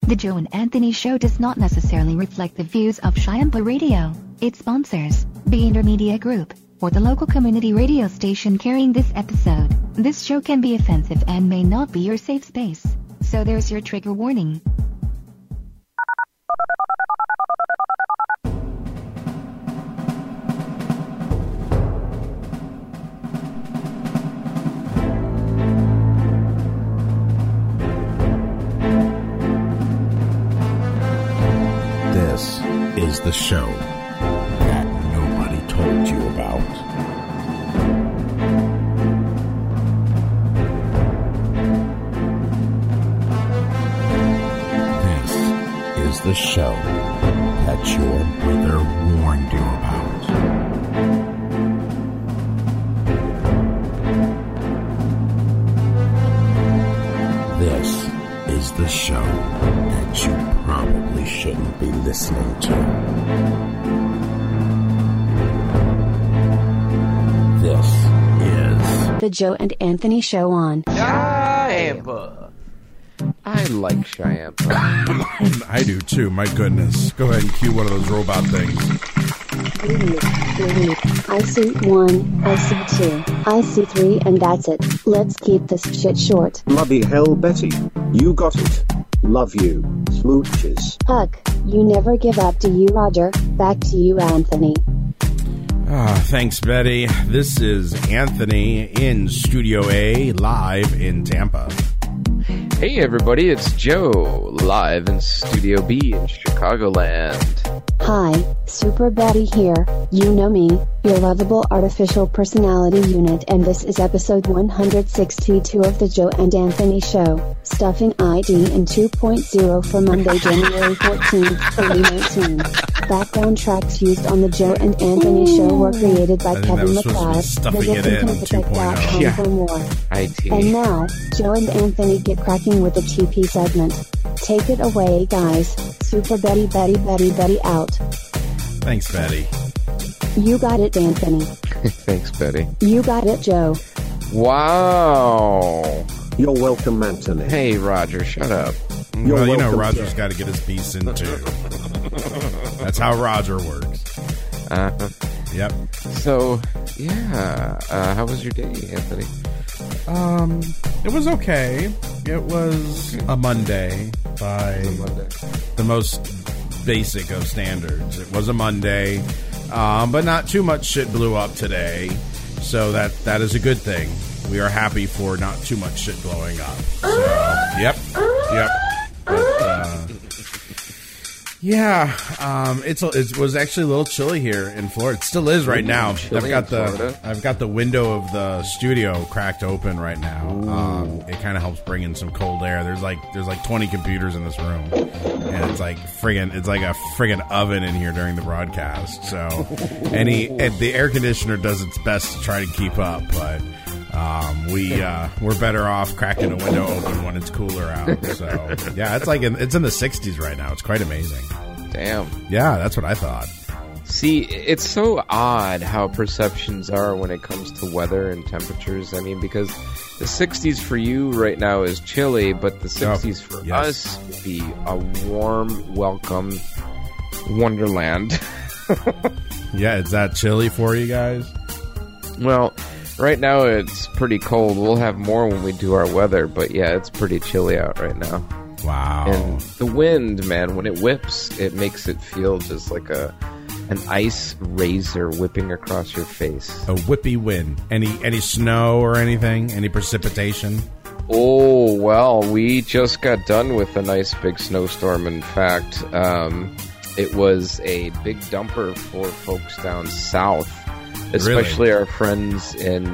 The Joe and Anthony Show does not necessarily reflect the views of Shyampa Radio, its sponsors, the Intermedia Group, or the local community radio station carrying this episode. This show can be offensive and may not be your safe space. So there's your trigger warning. This is the show that nobody told you about. This is the show that your mother warned you about. This is the show that you probably shouldn't be listening to. This is The Joe and Anthony Show on Shyampa. I like Shyampa. I do too, my goodness. Go ahead and cue one of those robot things. I see 1, I see 2, I see 3, and that's it. Let's keep this shit short. Bloody hell, Betty. You got it. Love you. Smooches. Hug. You never give up, do you, Roger? Back to you, Anthony. Thanks, Betty. This is Anthony in Studio A, live in Tampa. Hey everybody, it's Joe, live in Studio B in Chicagoland. Hi, Super Betty here. You know me, your lovable artificial personality unit, and this is episode 162 of the Joe and Anthony Show, stuffing ID in 2.0 for Monday, January 14th, 2019. Background tracks used on the Joe and Anthony Show were created by Kevin MacLeod. Visit Synthetech.com for more. IT. And now, Joe and Anthony get cracking with the TP segment. Take it away, guys. Super Betty out. Thanks, Betty. You got it, Anthony. Thanks, Betty. You got it, Joe. Wow. You're welcome, Anthony. Hey, Roger, shut up. Well, you know, welcome, Roger's Joe. got to get his piece in too. That's how Roger works. Yep. So, yeah. How was your day, Anthony? It was okay. It was a Monday by the most basic of standards. It was a Monday, but not too much shit blew up today, so that is a good thing. We are happy for not too much shit blowing up. So, yep. But, it was actually a little chilly here in Florida. It still is right now. I've got the window of the studio cracked open right now. It kind of helps bring in some cold air. There's like 20 computers in this room, and it's like a friggin' oven in here during the broadcast. So the air conditioner does its best to try to keep up, but we're better off cracking a window open when it's cooler out. So yeah, it's in the 60s right now. It's quite amazing. Damn. Yeah, that's what I thought. See, it's so odd how perceptions are when it comes to weather and temperatures. I mean, because the 60s for you right now is chilly, but the 60s for us would be a warm, welcome wonderland. Yeah, is that chilly for you guys? Well, right now it's pretty cold. We'll have more when we do our weather, but yeah, it's pretty chilly out right now. Wow. And the wind, man, when it whips, it makes it feel just like an ice razor whipping across your face. A whippy wind. Any snow or anything? Any precipitation? Oh, well, we just got done with a nice big snowstorm. In fact, it was a big dumper for folks down south, especially our friends in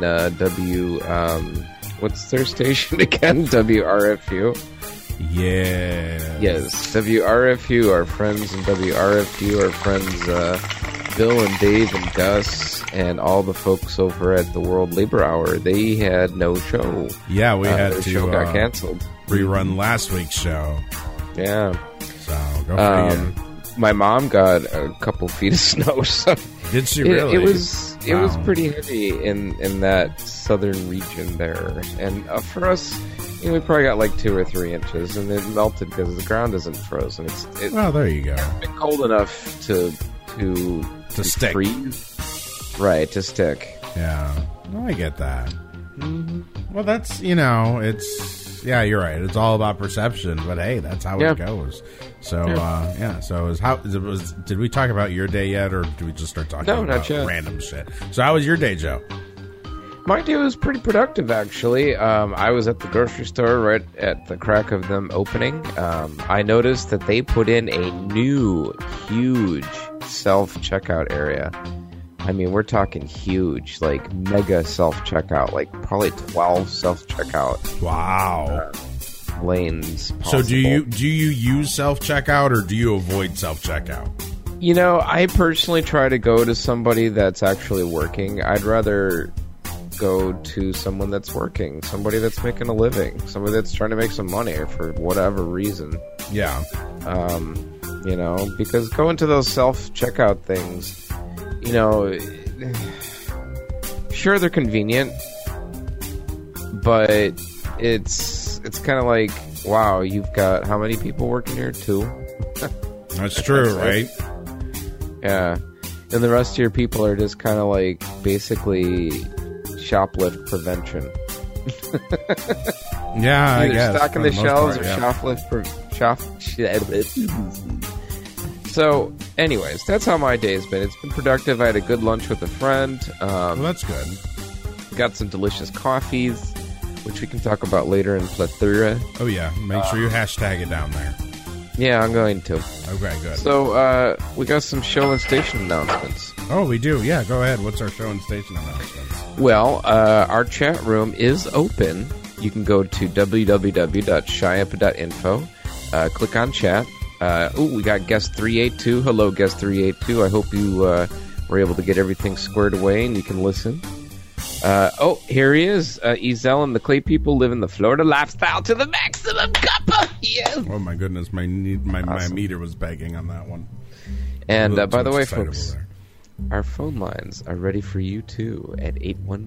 what's their station again? WRFU. Yeah. Yes, WRFU, our friends in WRFU, our friends Bill and Dave and Gus and all the folks over at the World Labor Hour, they had no show. Yeah, we had their to show got canceled. Rerun last week's show. Yeah. So, go for you. My mom got a couple feet of snow, so did she really? It was pretty heavy in that southern region there, and for us we probably got like 2 or 3 inches, and it melted because the ground isn't frozen. Well, there you go. It's been cold enough to stick. Freeze. Right, to stick. Yeah, well, I get that. Mm-hmm. Well, that's, yeah, you're right. It's all about perception, but hey, that's how it goes. So, did we talk about your day yet, or did we just start talking about random shit? So how was your day, Joe? My day was pretty productive, actually. I was at the grocery store right at the crack of them opening. I noticed that they put in a new, huge self-checkout area. I mean, we're talking huge, like mega self-checkout, like probably 12 self-checkout. Wow. Lanes possible. So do you use self-checkout, or do you avoid self-checkout? I personally try to go to somebody that's actually working. I'd rather go to someone that's working, somebody that's making a living, somebody that's trying to make some money for whatever reason. Yeah. Because going to those self-checkout things, sure, they're convenient, but it's kind of like, wow, you've got how many people working here? 2? That's true, right? Yeah. And the rest of your people are just kind of like basically shoplift prevention. Yeah, I guess. Stocking the shelves or shop. So, anyways, that's how my day's been. It's been productive. I had a good lunch with a friend. Well, that's good. Got some delicious coffees, which we can talk about later in plethora. Oh, yeah. Make sure you hashtag it down there. Yeah, I'm going to. Okay, good. So, we got some show and station announcements. Oh, we do? Yeah, go ahead. What's our show and station announcements? Well, our chat room is open. You can go to www.shyampa.info, click on chat. We got Guest 382. Hello, Guest 382. I hope you were able to get everything squared away and you can listen. Here he is. Ezel and the Clay People live in the Florida lifestyle to the maximum cuppa. Yes. Oh, my goodness. My meter was begging on that one. And by the way, folks, our phone lines are ready for you, too, at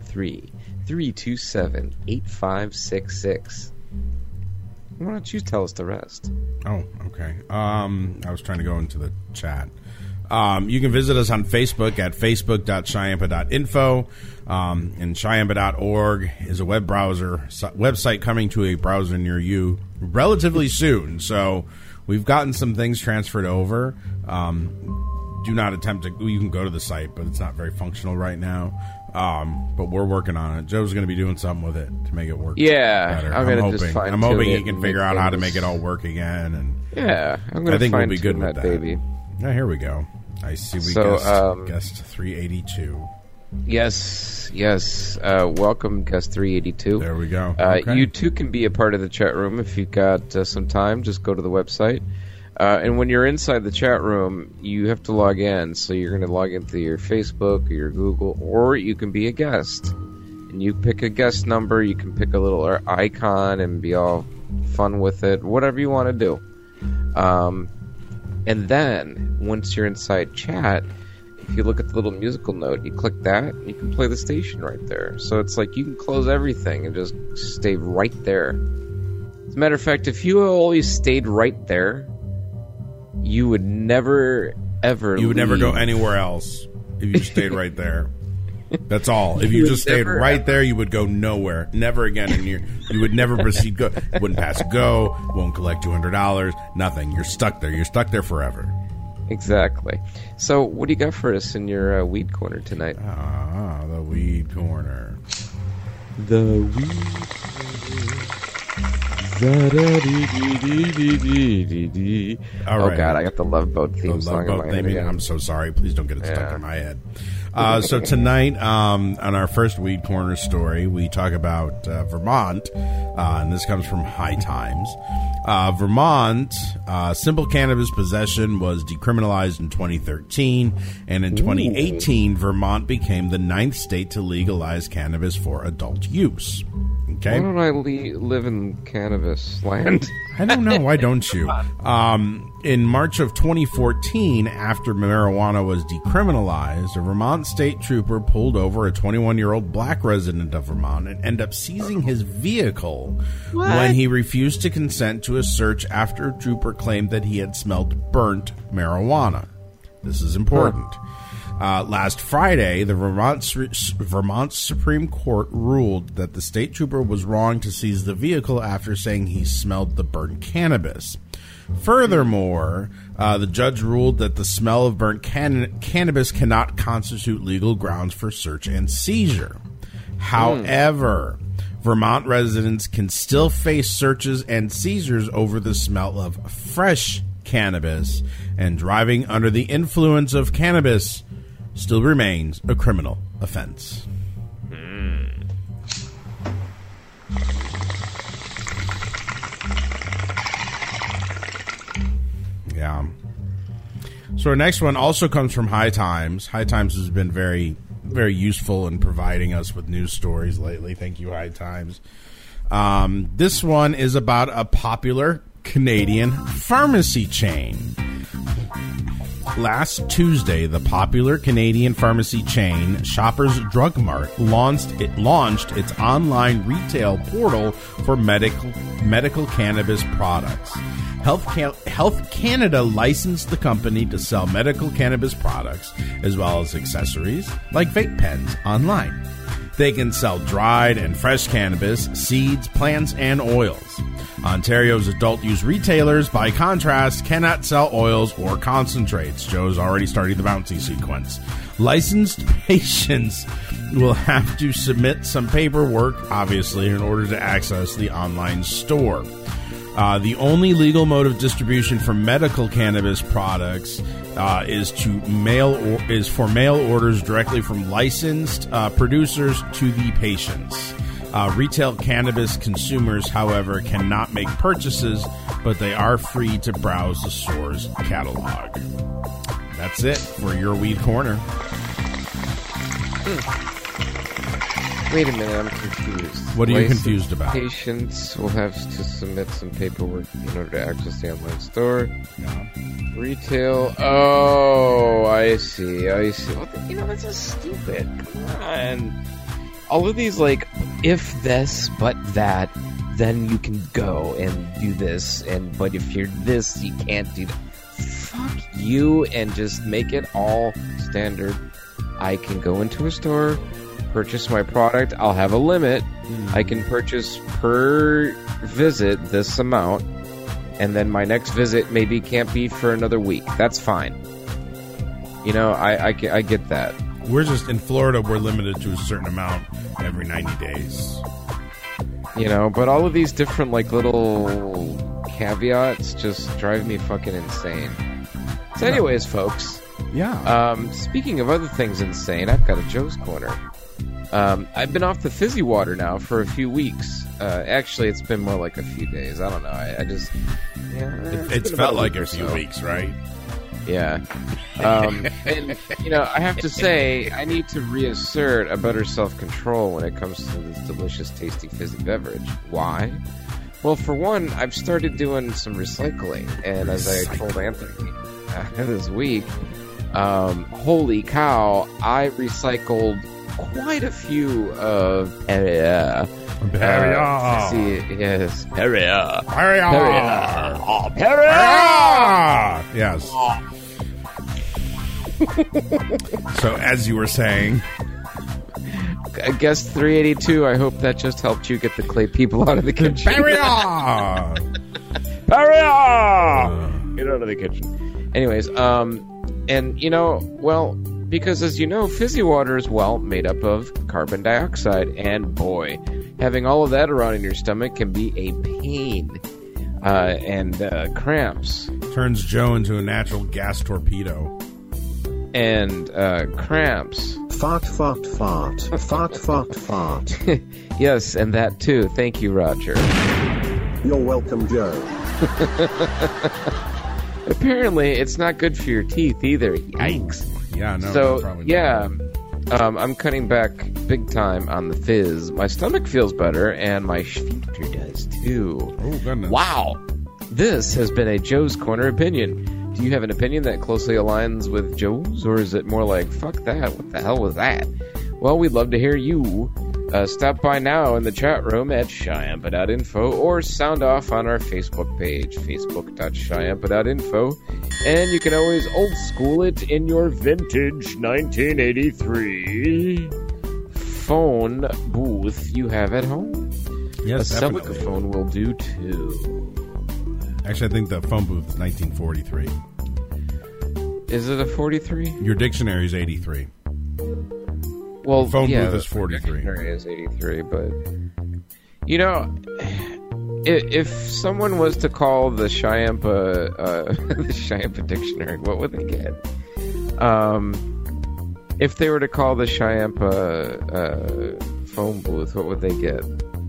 813-327-8566. Why don't you tell us the rest? Oh, okay. I was trying to go into the chat. You can visit us on Facebook at facebook.shyampa.info. And shyampa.org is a web browser website coming to a browser near you relatively soon. So we've gotten some things transferred over. Do not attempt to. You can go to the site, but it's not very functional right now. But we're working on it. Joe's going to be doing something with it to make it work. Yeah, better. I'm hoping he can figure out how to make it all work again. And yeah, I'm going to think we'll be good with that, baby. Yeah, here we go. I see. We guessed 382. Yes. Welcome, Guest 382. There we go. Okay. You too can be a part of the chat room if you've got some time. Just go to the website. And when you're inside the chat room, you have to log in. So you're going to log into your Facebook or your Google, or you can be a guest. And you pick a guest number. You can pick a little icon and be all fun with it. Whatever you want to do. And then, once you're inside chat, if you look at the little musical note, you click that, and you can play the station right there. So it's like you can close everything and just stay right there. As a matter of fact, if you always stayed right there, you would never, ever You would never go anywhere else if you stayed right there. That's all. If you just stayed right there, you would go nowhere. Never again. And you would never proceed. Go. Wouldn't pass go. Won't collect $200. Nothing. You're stuck there. You're stuck there forever. Exactly. So, what do you got for us in your weed corner tonight? The weed corner. The weed. All right. Oh God, I got the Love Boat theme song in my head again. I'm so sorry. Please don't get it stuck in my head. So tonight, on our first Weed Corner story, we talk about Vermont, and this comes from High Times. Vermont, simple cannabis possession was decriminalized in 2013, and in 2018, Vermont became the 9th state to legalize cannabis for adult use. Okay. Why don't I live in cannabis land? I don't know. Why don't you? In March of 2014, after marijuana was decriminalized, a Vermont state trooper pulled over a 21-year-old black resident of Vermont and ended up seizing his vehicle when he refused to consent to a search after a trooper claimed that he had smelled burnt marijuana. This is important. Last Friday, the Vermont Supreme Court ruled that the state trooper was wrong to seize the vehicle after saying he smelled the burnt cannabis. Furthermore, the judge ruled that the smell of burnt cannabis cannot constitute legal grounds for search and seizure. However, Vermont residents can still face searches and seizures over the smell of fresh cannabis, and driving under the influence of cannabis still remains a criminal offense. Yeah. So our next one also comes from High Times. High Times has been very, very useful in providing us with news stories lately. Thank you, High Times. This one is about a popular Canadian pharmacy chain. Last Tuesday, the popular Canadian pharmacy chain Shoppers Drug Mart launched its online retail portal for medical cannabis products. Health Canada licensed the company to sell medical cannabis products as well as accessories like vape pens online. They can sell dried and fresh cannabis, seeds, plants, and oils. Ontario's adult-use retailers, by contrast, cannot sell oils or concentrates. Joe's already starting the bouncy sequence. Licensed patients will have to submit some paperwork, obviously, in order to access the online store. The only legal mode of distribution for medical cannabis products is for mail orders directly from licensed producers to the patients. Retail cannabis consumers, however, cannot make purchases, but they are free to browse the store's catalog. That's it for your Weed Corner. Wait a minute, I'm confused. What are you confused about? Patients will have to submit some paperwork in order to access the online store. Yeah. Retail. Oh, I see. Well, that's just stupid. Come on. All of these, like, if this, but that, then you can go and do this, but if you're this, you can't do that. Fuck you, and just make it all standard. I can go into a store, purchase my product, I'll have a limit. I can purchase per visit this amount, and then my next visit maybe can't be for another week. That's fine. I get that. We're just, in Florida, we're limited to a certain amount every 90 days. But all of these different, like, little caveats just drive me fucking insane. So anyways, folks. Yeah. Speaking of other things insane, I've got a Joe's Corner. I've been off the fizzy water now for a few weeks. Actually, it's been more like a few days. I don't know. I just... Yeah, it's felt like a few weeks, right? Yeah. And, I have to say, I need to reassert a better self-control when it comes to this delicious, tasty, fizzy beverage. Why? Well, for one, I've started doing some recycling. And as I told Anthony this week, holy cow, I recycled quite a few of Perrier. Yes, Perrier. Oh, Perrier! Yes. So, as you were saying, I guess 382. I hope that just helped you get the clay people out of the kitchen. Perrier! Perrier! Get out of the kitchen. Anyways, because as you know, fizzy water is, made up of carbon dioxide, and boy, having all of that around in your stomach can be a pain, and cramps. Turns Joe into a natural gas torpedo. And cramps. Fart, fart, fart. Fart, fart, fart. Yes, and that too. Thank you, Roger. You're welcome, Joe. Apparently, it's not good for your teeth either. Yikes. Yeah, no. So, probably yeah. I'm cutting back big time on the fizz. My stomach feels better, and my sphincter does too. Oh, goodness. Wow. This has been a Joe's Corner opinion. Do you have an opinion that closely aligns with Joe's, or is it more like, fuck that, what the hell was that? Well, we'd love to hear you. Stop by now in the chat room at shyampa.info or sound off on our Facebook page, facebook.shyampa.info. And you can always old school it in your vintage 1983 phone booth you have at home. Yes, a definitely. Celica phone will do too. Actually, I think the phone booth is 1943. Is it a 43? Your dictionary is 83. Well, the phone yeah, booth is 43. Dictionary is 83, but you know, if someone was to call the Shyampa the Shyampa dictionary, what would they get? If they were to call the Shyampa phone booth, what would they get?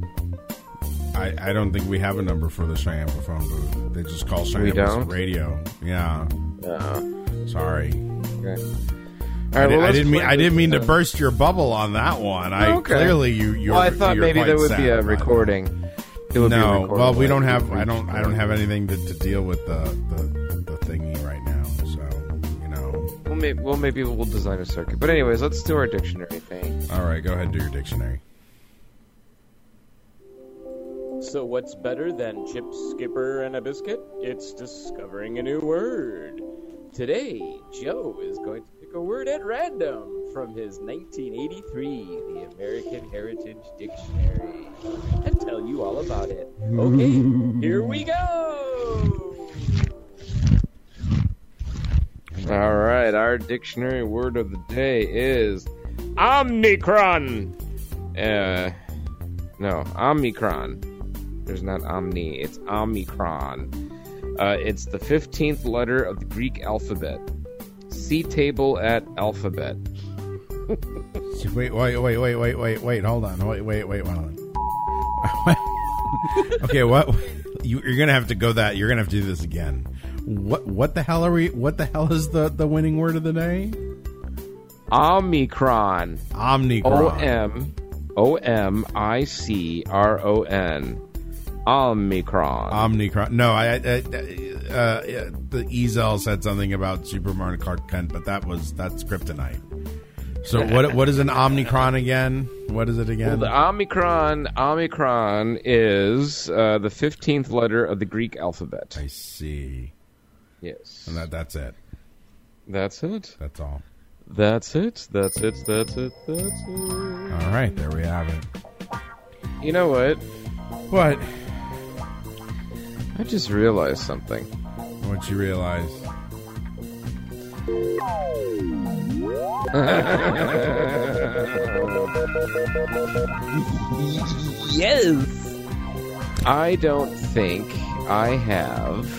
I don't think we have a number for the Shyampa phone booth. They just call Shyampa radio. Yeah. Sorry. Okay. All right, I didn't mean to burst your bubble on that one. Clearly you. Well, I thought maybe there would be a recording. It would be a recording. Well, we don't have. I don't have anything to deal with the thingy right now. So you know. Well, maybe we'll design a circuit. But anyways, let's do our dictionary thing. All right, go ahead and do your dictionary. So what's better than chips, skipper, and a biscuit? It's discovering a new word. Today, Joe is going to pick a word at random from his 1983 The American Heritage Dictionary and tell you all about it. Okay, here we go! All right, our dictionary word of the day is Omnicron. No, Omicron. There's not Omni, it's Omicron. It's the 15th letter of the Greek alphabet. See table at alphabet. Wait, hold on. Wait, hold on. Okay, what? You're gonna have to go that. You're gonna have to do this again. What the hell are we? What the hell is the winning word of the day? Omicron. Omnicron. Omicron. Omnicron. No, the Ezel said something about Superman Clark Kent, but that's kryptonite. So what is an Omnicron again? What is it again? Well, the Omicron is the 15th letter of the Greek alphabet. I see. Yes. And that's it. That's it. That's all. That's it. All right, there we have it. You know what? What? I just realized something. What'd you realize? Yes! I don't think I have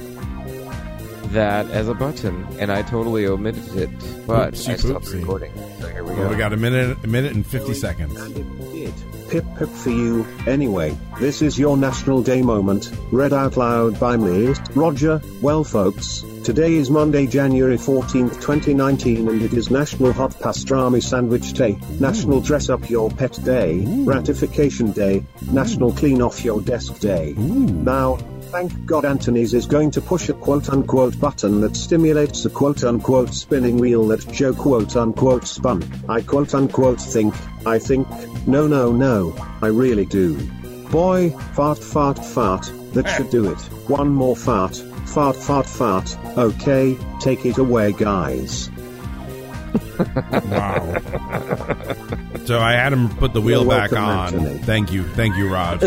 that as a button, and I totally omitted it, but I stopped recording. So here we go. We got a minute and 50 seconds. And it did. Pip pip for you. Anyway, this is your National Day moment, read out loud by me, Roger. Well folks, today is Monday, January 14th, 2019, and it is National Hot Pastrami Sandwich Day, National Dress Up Your Pet Day, Ratification Day, National Clean Off Your Desk Day. Now, thank God Anthony's is going to push a quote-unquote button that stimulates a quote-unquote spinning wheel that Joe quote-unquote spun. I quote-unquote think, no, I really do. Boy, fart, that should do it. One more fart, okay, take it away guys. Wow. So I had him put the wheel back on. Anthony. Thank you, Roger.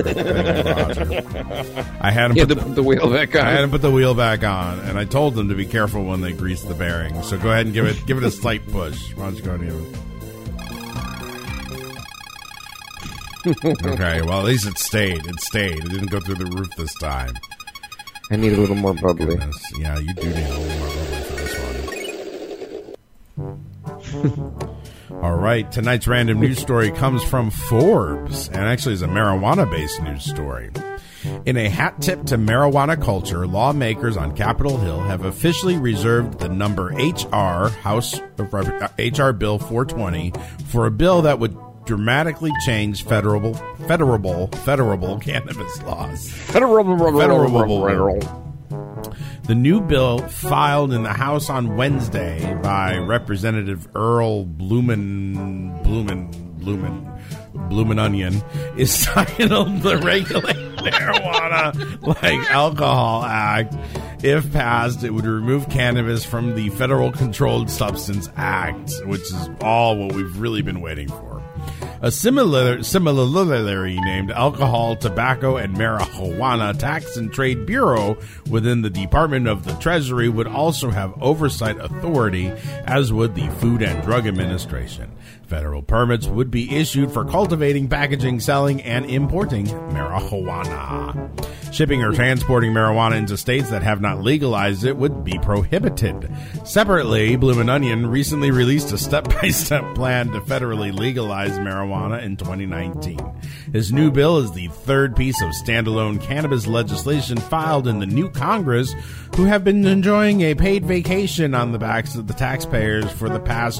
I had him put the wheel back on. I had him put the wheel back on, and I told them to be careful when they grease the bearings. So go ahead and give it a slight push. Why don't you go ahead and give it? Okay, well at least it stayed. It didn't go through the roof this time. I need a little more bubbly. Goodness. Yeah, you do need a little more bubbly for this one. All right, tonight's random news story comes from Forbes, and actually is a marijuana-based news story. In a hat tip to marijuana culture, lawmakers on Capitol Hill have officially reserved the number HR Bill 420 for a bill that would dramatically change federal cannabis laws. The new bill, filed in the House on Wednesday by Representative Earl Bloomin Onion, is titled the Regulate Marijuana Like Alcohol Act. If passed, it would remove cannabis from the Federal Controlled Substance Act, which is all what we've really been waiting for. A similarly named Alcohol, Tobacco, and Marijuana Tax and Trade Bureau within the Department of the Treasury would also have oversight authority, as would the Food and Drug Administration. Federal permits would be issued for cultivating, packaging, selling, and importing marijuana. Shipping or transporting marijuana into states that have not legalized it would be prohibited. Separately, Bloomin' Onion recently released a step-by-step plan to federally legalize marijuana in 2019. His new bill is the third piece of standalone cannabis legislation filed in the new Congress, who have been enjoying a paid vacation on the backs of the taxpayers for the past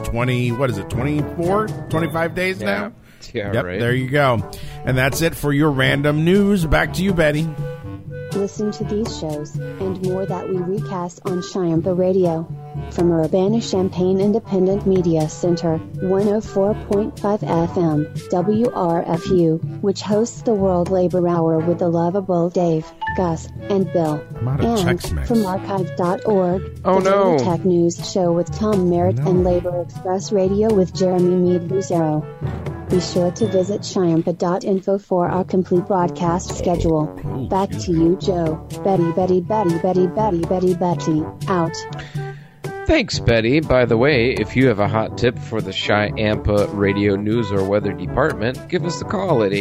25 days now? Yeah, yep, right. There you go. And that's it for your random news. Back to you, Betty. Listen to these shows, and more that we recast on Shiampa Radio. From Urbana-Champaign Independent Media Center, 104.5 FM, WRFU, which hosts the World Labor Hour with the lovable Dave, Gus, and Bill. And from archive.org, Oh, the no. Daily Tech News Show with Tom Merritt and Labor Express Radio with Jeremy Mead Lucero. Be sure to visit Shiampa.info for our complete broadcast schedule. Back to you, Joe. Betty, out. Thanks, Betty. By the way, if you have a hot tip for the Shiampa Radio News or Weather Department, give us a call at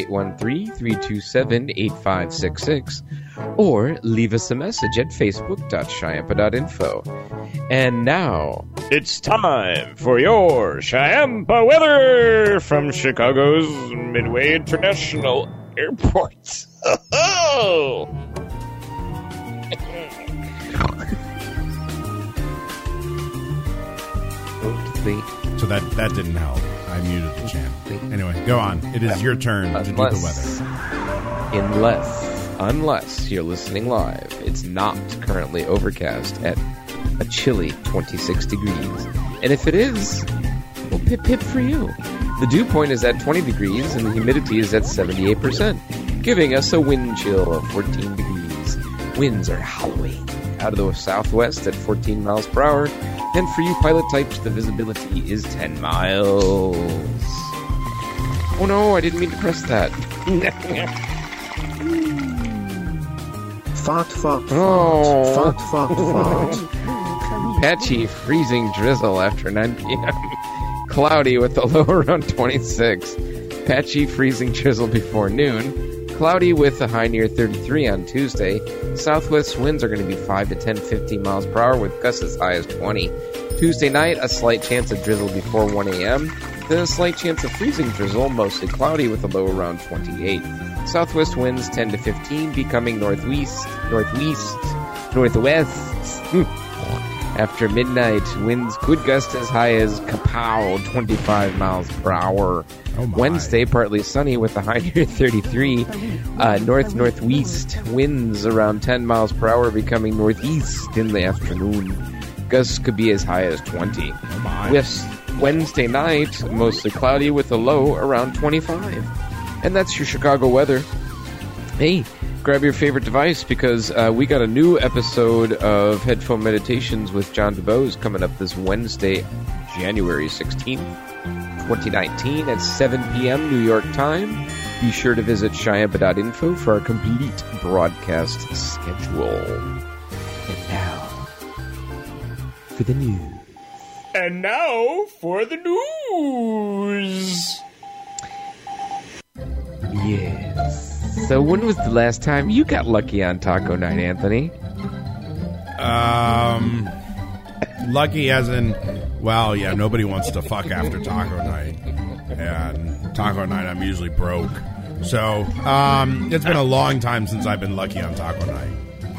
813-327-8566 or leave us a message at facebook.shiampa.info. And now, It's time for your Shiampa weather from Chicago's Midway International Airport. Oh! So that didn't help. I muted the channel. Anyway, go on. It is your turn to do the weather. Unless you're listening live, it's not currently overcast at a chilly 26 degrees. And if it is, well, pip for you. The dew point is at 20 degrees and the humidity is at 78%, giving us a wind chill of 14 degrees. Winds are howling out of the southwest at 14 miles per hour. And for you pilot types, the visibility is 10 miles. Oh no, I didn't mean to press that. Fart, fart, Oh. fart, fart, fart, fart. Patchy, freezing drizzle after 9 p.m. Cloudy with a low around 26. Patchy, freezing drizzle before noon. Cloudy with a high near 33 on Tuesday. Southwest winds are going to be 5 to 10, 15 miles per hour with gusts as high as 20. Tuesday night, a slight chance of drizzle before 1 a.m. Then a slight chance of freezing drizzle, mostly cloudy with a low around 28. Southwest winds 10 to 15, becoming northwest. After midnight, winds could gust as high as kapow, 25 miles per hour. Oh my. Wednesday, partly sunny with a high near 33. Northwest winds around 10 miles per hour, becoming northeast in the afternoon. Gusts could be as high as 20. Oh my. Wednesday night, mostly cloudy with a low around 25. And that's your Chicago weather. Hey, grab your favorite device because we got a new episode of Headphone Meditations with John DeBose coming up this Wednesday, January 16th, 2019 at 7 p.m. New York time. Be sure to visit Shiampa.info for our complete broadcast schedule. And now, for the news. And now for the news. Yes. So when was the last time you got lucky on Taco Night, Anthony? Lucky as in, well, yeah, nobody wants to fuck after Taco Night. And Taco Night, I'm usually broke. So, it's been a long time since I've been lucky on Taco Night.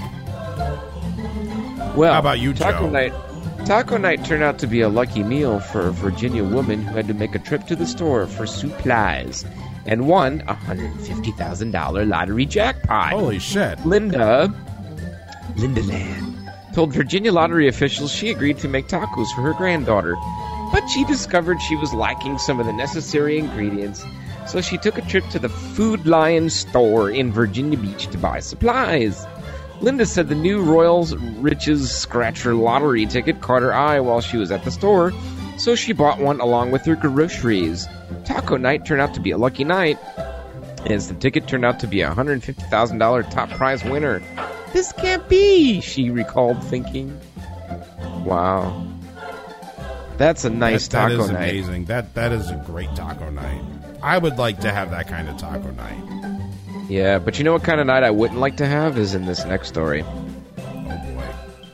Well, how about you, Taco Joe? Night? Taco Night turned out to be a lucky meal for a Virginia woman who had to make a trip to the store for supplies and won a $150,000 lottery jackpot. Holy shit. Linda Land told Virginia lottery officials she agreed to make tacos for her granddaughter, but she discovered she was lacking some of the necessary ingredients, so she took a trip to the Food Lion store in Virginia Beach to buy supplies. Linda said the new Royals Riches Scratcher lottery ticket caught her eye while she was at the store, so she bought one along with her groceries. Taco Night turned out to be a lucky night, as the ticket turned out to be a $150,000 top prize winner. This can't be, she recalled thinking. Wow. That's a nice taco night. That is amazing. That is a great taco night. I would like to have that kind of taco night. Yeah, but you know what kind of night I wouldn't like to have is in this next story. Oh, boy.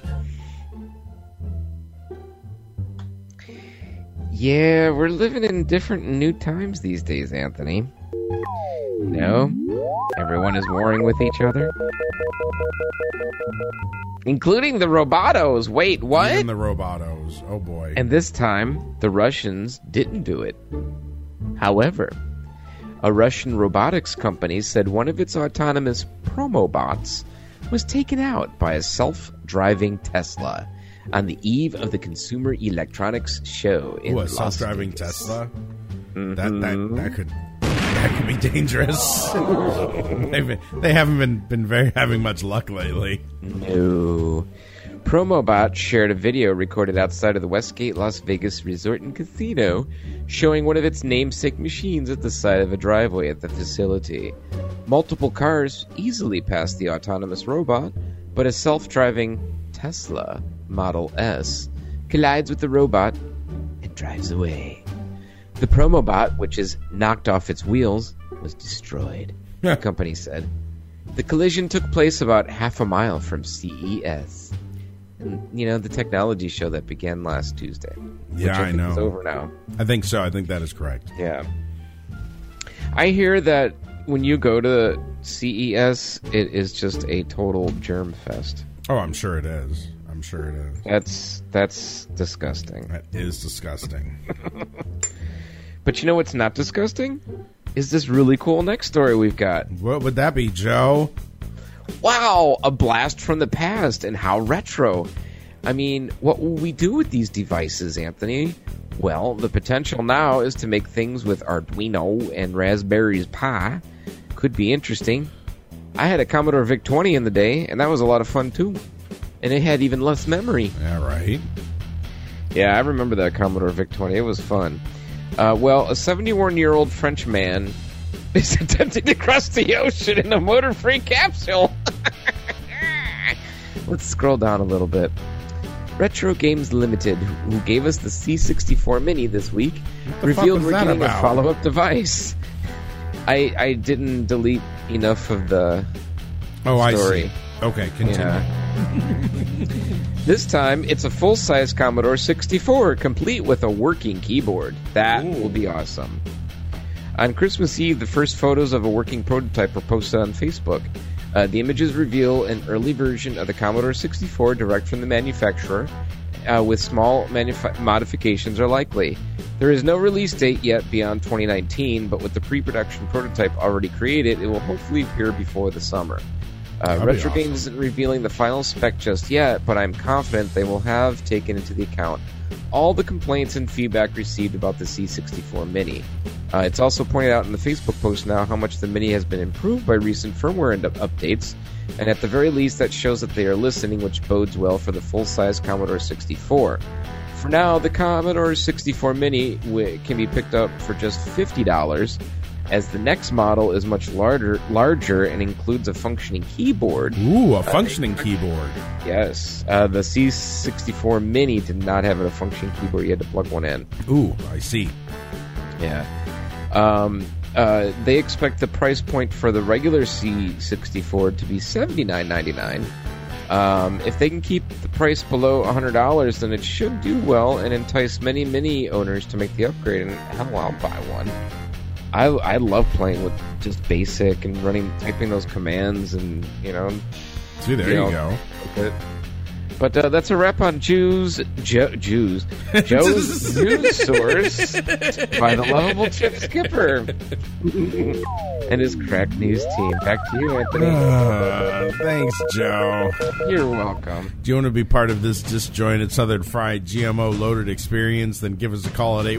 Yeah, we're living in different new times these days, Anthony. You know, everyone is warring with each other. Including the Robotos. Wait, what? Even the Robotos. Oh, boy. And this time, the Russians didn't do it. However, a Russian robotics company said one of its autonomous Promobots was taken out by a self-driving Tesla on the eve of the Consumer Electronics Show in Las self-driving Vegas. Tesla? Mm-hmm. That could be dangerous. they haven't been very having much luck lately. No. Promobot shared a video recorded outside of the Westgate Las Vegas Resort and Casino showing one of its namesake machines at the side of a driveway at the facility. Multiple cars easily passed the autonomous robot, but a self-driving Tesla Model S collides with the robot and drives away. The Promobot, which is knocked off its wheels, was destroyed, the company said. The collision took place about half a mile from CES. And, you know, the technology show that began last Tuesday. Yeah, I know. It's over now. I think so. I think that is correct. Yeah. I hear that when you go to CES, it is just a total germ fest. Oh, I'm sure it is. That's disgusting. That is disgusting. But you know what's not disgusting? Is this really cool next story we've got. What would that be, Joe? Wow, a blast from the past, and how retro. I mean, what will we do with these devices, Anthony? Well, the potential now is to make things with Arduino and Raspberry Pi. Could be interesting. I had a Commodore VIC-20 in the day, and that was a lot of fun, too. And it had even less memory. Yeah, right. Yeah, I remember that Commodore VIC-20. It was fun. Well, a 71-year-old French man is attempting to cross the ocean in a motor-free capsule. Let's scroll down a little bit. Retro Games Limited, who gave us the C64 Mini this week, revealed we're getting a follow-up device. I didn't delete enough of the story. I see. Okay, continue. Yeah. This time, it's a full-size Commodore 64, complete with a working keyboard. That will be awesome. On Christmas Eve, the first photos of a working prototype were posted on Facebook. The images reveal an early version of the Commodore 64 direct from the manufacturer, with small modifications are likely. There is no release date yet beyond 2019, but with the pre-production prototype already created, it will hopefully appear before the summer. Retro Games isn't revealing the final spec just yet, but I'm confident they will have taken into the account all the complaints and feedback received about the C64 Mini. It's also pointed out in the Facebook post now how much the Mini has been improved by recent firmware updates, and at the very least that shows that they are listening, which bodes well for the full-size Commodore 64. For now, the Commodore 64 Mini can be picked up for just $50, as the next model is much larger and includes a functioning keyboard. Ooh, a functioning keyboard. Yes. The C64 Mini did not have a functioning keyboard. You had to plug one in. Ooh, I see. Yeah. They expect the price point for the regular C64 to be $79.99. If they can keep the price below $100, then it should do well and entice many Mini owners to make the upgrade, and hell, I'll buy one. I love playing with just basic and typing those commands, and See, there you go. But that's a wrap on Joe's News Source by the lovable Chip Skipper and his crack news team. Back to you, Anthony. Thanks, Joe. You're welcome. Do you want to be part of this disjointed Southern Fried GMO loaded experience? Then give us a call at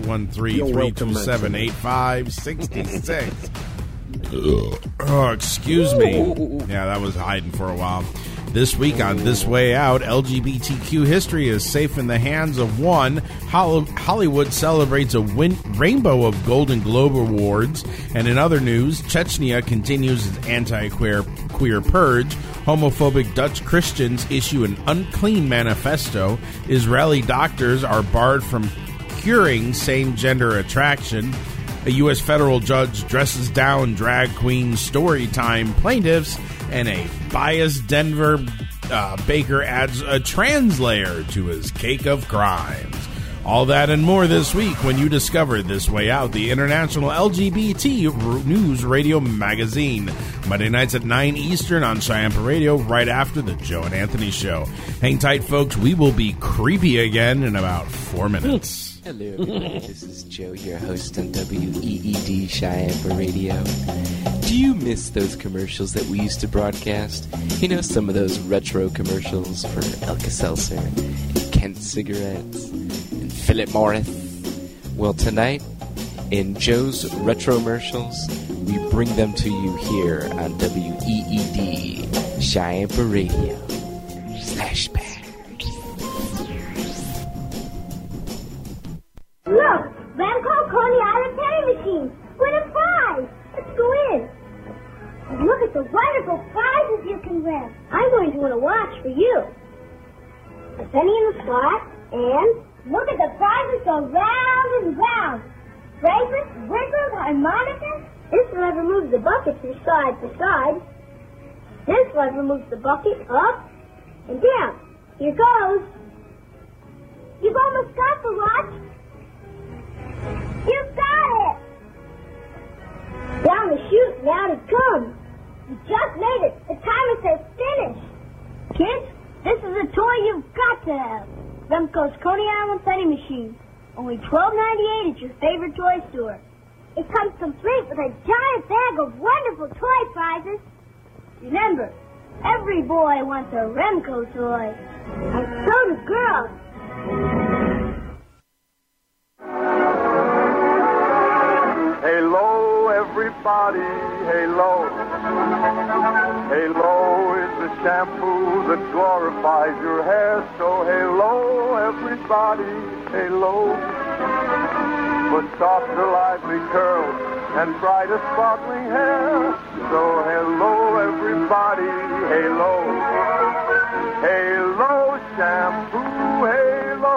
813-327-8566. Oh, excuse me. Yeah, that was hiding for a while. This week on This Way Out, LGBTQ history is safe in the hands of one. Hollywood celebrates a rainbow of Golden Globe Awards. And in other news, Chechnya continues its anti-queer purge. Homophobic Dutch Christians issue an unclean manifesto. Israeli doctors are barred from curing same-gender attraction. A U.S. federal judge dresses down drag queen story time plaintiffs. And a biased Denver baker adds a trans layer to his cake of crimes. All that and more this week when you discover This Way Out, the international LGBT news radio magazine. Monday nights at 9 Eastern on Cheyenne Radio, right after the Joe and Anthony Show. Hang tight, folks. We will be creepy again in about 4 minutes. Hello, everybody. This is Joe, your host on WEED Cheyenne Radio. Do you miss those commercials that we used to broadcast? Some of those retro commercials for Alka-Seltzer and Kent cigarettes and Philip Morris. Well, tonight, in Joe's Retro-mercials, we bring them to you here on WEED Cheyenne Radio. Flashback. Look, Remco Coney Island Penny Machine. Win a prize. Let's go in. And look at the wonderful prizes you can win. I'm going to win a watch for you. A penny in the slot, and look at the prizes go round and round. Fragrance, wiggles, harmonicas. This lever moves the bucket from side to side. This lever moves the bucket up and down. Here goes. You've almost got the watch. You got it! Down the chute, now it comes. You just made it. The timer says finish. Kids, this is a toy you've got to have. Remco's Coney Island Penny Machine. Only $12.98 at your favorite toy store. It comes complete with a giant bag of wonderful toy prizes. Remember, every boy wants a Remco toy. And so do girls. Halo, everybody, halo. Halo is the shampoo that glorifies your hair. So halo, everybody, halo. For softer, lively curls and brighter, sparkling hair. So halo, everybody, halo. Halo shampoo, halo.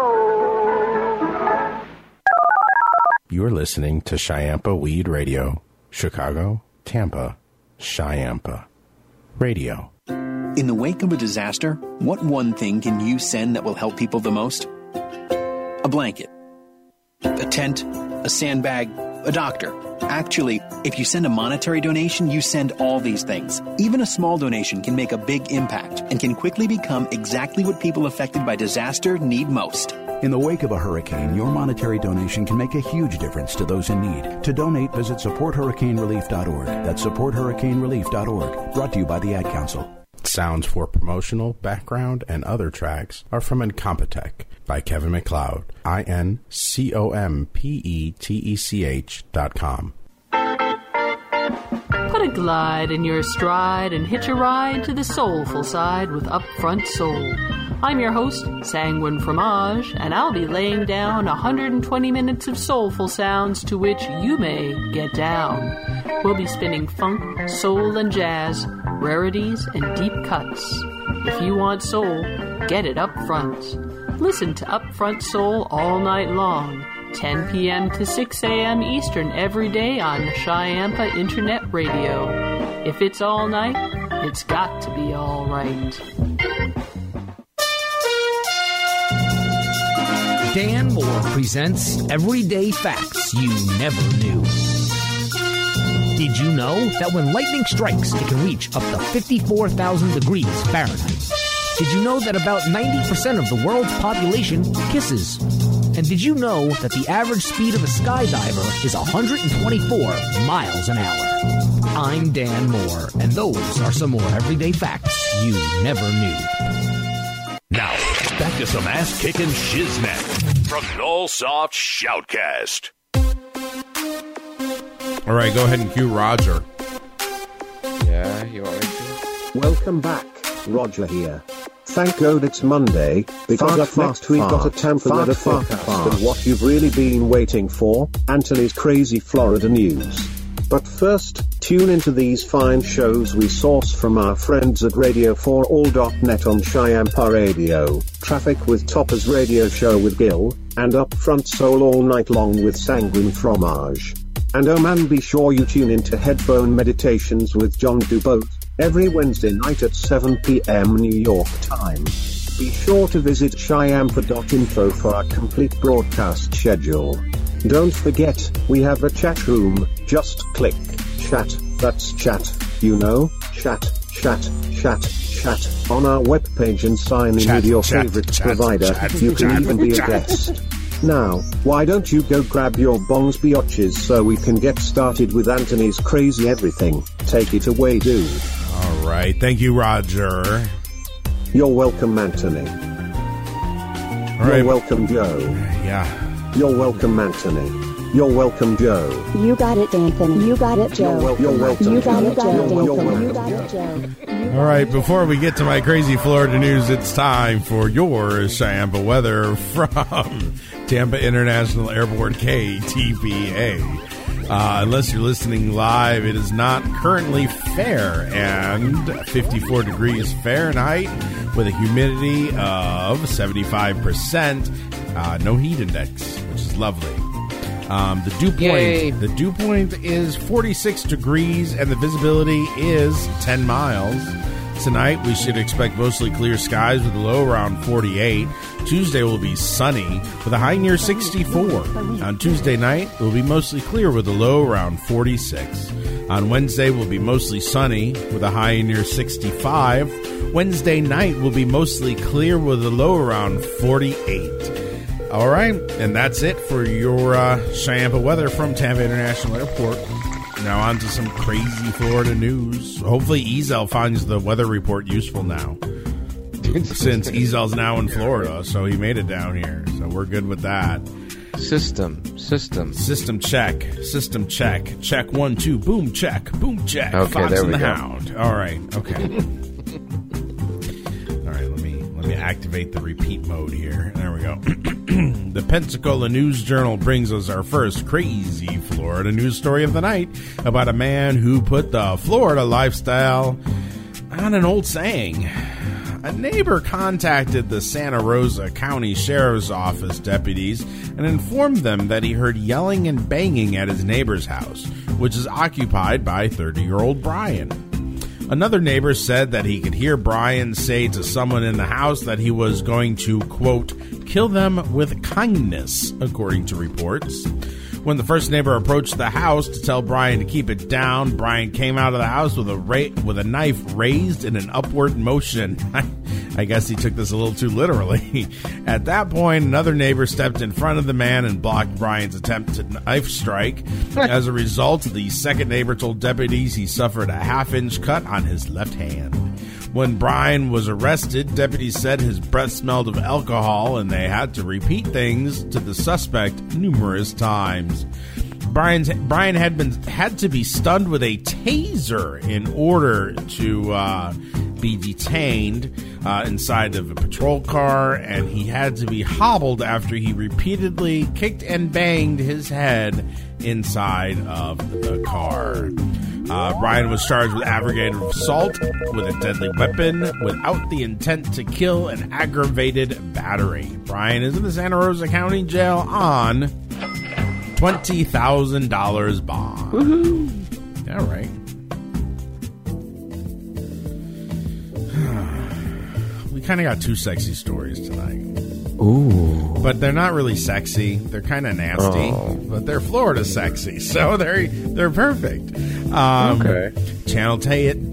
You're listening to Cheyampa Weed Radio. Chicago, Tampa, Cheyampa Radio. In the wake of a disaster, what one thing can you send that will help people the most? A blanket, a tent, a sandbag, a doctor. Actually, if you send a monetary donation, you send all these things. Even a small donation can make a big impact and can quickly become exactly what people affected by disaster need most. In the wake of a hurricane, your monetary donation can make a huge difference to those in need. To donate, visit supporthurricanerelief.org. That's supporthurricanerelief.org. Brought to you by the Ad Council. Sounds for promotional, background, and other tracks are from Incompetech by Kevin MacLeod. INCOMPETECH.com. Put a glide in your stride and hitch a ride to the soulful side with Upfront Soul. I'm your host, Sanguine Fromage, and I'll be laying down 120 minutes of soulful sounds to which you may get down. We'll be spinning funk, soul, and jazz, rarities, and deep cuts. If you want soul, get it up front. Listen to Upfront Soul all night long, 10 p.m. to 6 a.m. Eastern every day on Cheyampa Internet Radio. If it's all night, it's got to be all right. Dan Moore presents Everyday Facts You Never Knew. Did you know that when lightning strikes, it can reach up to 54,000 degrees Fahrenheit? Did you know that about 90% of the world's population kisses? And did you know that the average speed of a skydiver is 124 miles an hour? I'm Dan Moore, and those are some more everyday facts you never knew. Now, back to some ass-kicking shiznit from Nullsoft Shoutcast. All right, go ahead and cue Roger. Yeah, you want me to? Welcome back, Roger here. Thank God it's Monday, because at last we got a Tampa weather forecast and what you've really been waiting for, Anthony's crazy Florida news. But first, tune into these fine shows we source from our friends at radio4all.net on Cheyenne Radio, Traffic with Toppers radio show with Gil, and Upfront Soul all night long with Sanguine Fromage. And oh man, be sure you tune into Headphone Meditations with John Dubose, every Wednesday night at 7 p.m. New York time. Be sure to visit Cheyenne.info for our complete broadcast schedule. Don't forget, we have a chat room, just click chat, that's chat, you know, chat, on our webpage and sign in with your favorite provider, you can even be a guest. Now, why don't you go grab your bongs biotches so we can get started with Anthony's crazy everything. Take it away, dude. All right, thank you, Roger. You're welcome, Anthony. All right. You're welcome, Joe. Yeah. You're welcome, Anthony. You're welcome, Joe. You got it, Anthony. You got it, Joe. You're welcome, You got it, Joe. Anthony. You got it, Joe. All right, before we get to my crazy Florida news, it's time for your Cheyenne weather from Tampa International Airport, KTPA. Unless you're listening live, it is not currently fair and 54 degrees Fahrenheit with a humidity of 75%. No heat index, which is lovely. The dew point is 46 degrees and the visibility is 10 miles. Tonight we should expect mostly clear skies with a low around 48. Tuesday will be sunny with a high near 64. On Tuesday night it will be mostly clear with a low around 46. On Wednesday will be mostly sunny with a high near 65. Wednesday night will be mostly clear with a low around 48. All right, and that's it for your Cheyenne weather from Tampa International Airport. Now on to some crazy Florida news. Hopefully Ezel finds the weather report useful now, since Ezel's now in Florida, so he made it down here. So we're good with that. System check. Check 1 2. Boom check. Okay, Fox there and we the go. Hound. All right. Okay. All right. Let me activate the repeat mode here. There we go. The Pensacola News Journal brings us our first crazy Florida news story of the night about a man who put the Florida lifestyle on an old saying. A neighbor contacted the Santa Rosa County Sheriff's Office deputies and informed them that he heard yelling and banging at his neighbor's house, which is occupied by 30-year-old Brian. Another neighbor said that he could hear Brian say to someone in the house that he was going to, quote, kill them with kindness, according to reports. When the first neighbor approached the house to tell Brian to keep it down, Brian came out of the house with a knife raised in an upward motion. I guess he took this a little too literally. At that point, another neighbor stepped in front of the man and blocked Brian's attempt to knife strike. As a result, the second neighbor told deputies he suffered a half-inch cut on his left hand. When Brian was arrested, deputies said his breath smelled of alcohol and they had to repeat things to the suspect numerous times. Brian had to be stunned with a taser in order to be detained inside of a patrol car, and he had to be hobbled after he repeatedly kicked and banged his head inside of the car. Brian was charged with aggravated assault with a deadly weapon without the intent to kill and aggravated battery. Brian is in the Santa Rosa County Jail on $20,000 bond. Woohoo! All right. We kind of got two sexy stories tonight. Ooh. But they're not really sexy. They're kind of nasty. Oh. But they're Florida sexy, so they're perfect. Okay. Channel 10,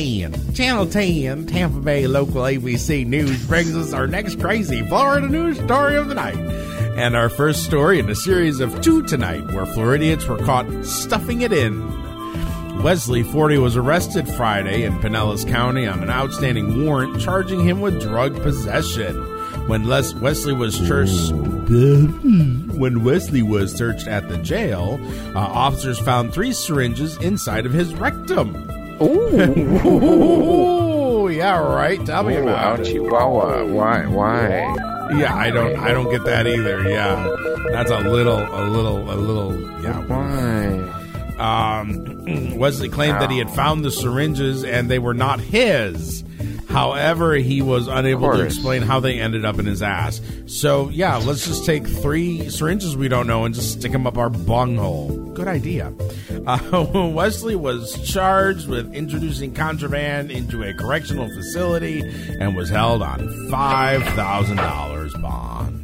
Tampa Bay local ABC News brings us our next crazy Florida news story of the night. And our first story in a series of 2 tonight, where Floridians were caught stuffing it in. Wesley, 40, was arrested Friday in Pinellas County on an outstanding warrant charging him with drug possession. When Wesley was searched at the jail, officers found 3 syringes inside of his rectum. Ooh, yeah, right. Tell me about it. Why? Yeah, I don't get that either. Yeah, that's a little. Yeah, why? Wesley claimed that he had found the syringes and they were not his. However, he was unable to explain how they ended up in his ass. So, yeah, let's just take 3 syringes we don't know and just stick them up our bunghole. Good idea. Wesley was charged with introducing contraband into a correctional facility and was held on $5,000 bond.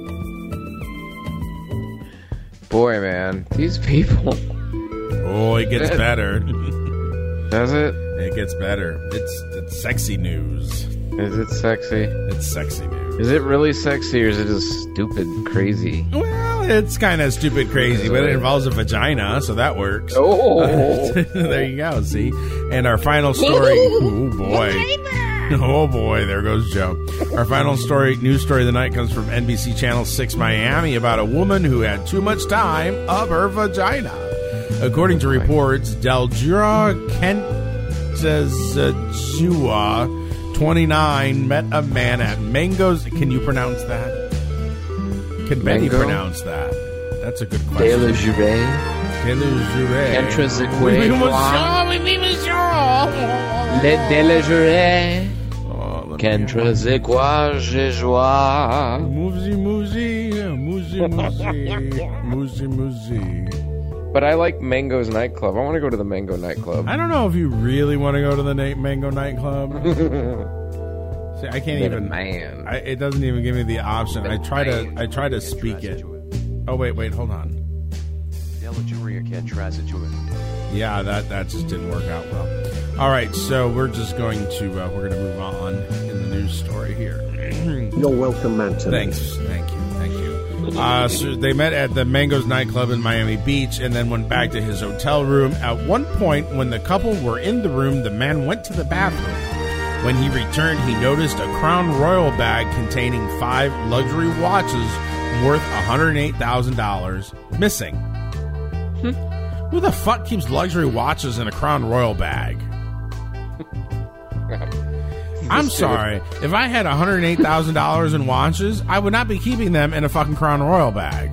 Boy, man, these people... Oh, it gets better. Does it? It gets better. It's sexy news. Is it sexy? It's sexy news. Is it really sexy or is it just stupid crazy? Well, it's kind of stupid crazy, but it involves a vagina, so that works. Oh! There you go, see? And our final story... Oh, boy. Oh, boy, there goes Joe. Our final news story of the night comes from NBC Channel 6 Miami about a woman who had too much time up her vagina. According to reports, Deljura Kentazajua, 29, met a man at Mango's. Can you pronounce that? Can Benny pronounce that? That's a good question. Deljura. Le Deljura. Kentrazequois Jejois. Muzi. But I like Mango's nightclub. I want to go to the Mango nightclub. I don't know if you really want to go to the Mango nightclub. See, I can't even. Man, it doesn't even give me the option. I try to speak it. Oh wait, hold on. Yeah, that just didn't work out well. All right, so we're just going to move on in the news story here. You're welcome, Manton. Thank you. So they met at the Mango's nightclub in Miami Beach and then went back to his hotel room. At one point, when the couple were in the room, the man went to the bathroom. When he returned, he noticed a Crown Royal bag containing 5 luxury watches worth $108,000 missing. Who the fuck keeps luxury watches in a Crown Royal bag? I'm sorry. If I had $108,000 in watches, I would not be keeping them in a fucking Crown Royal bag.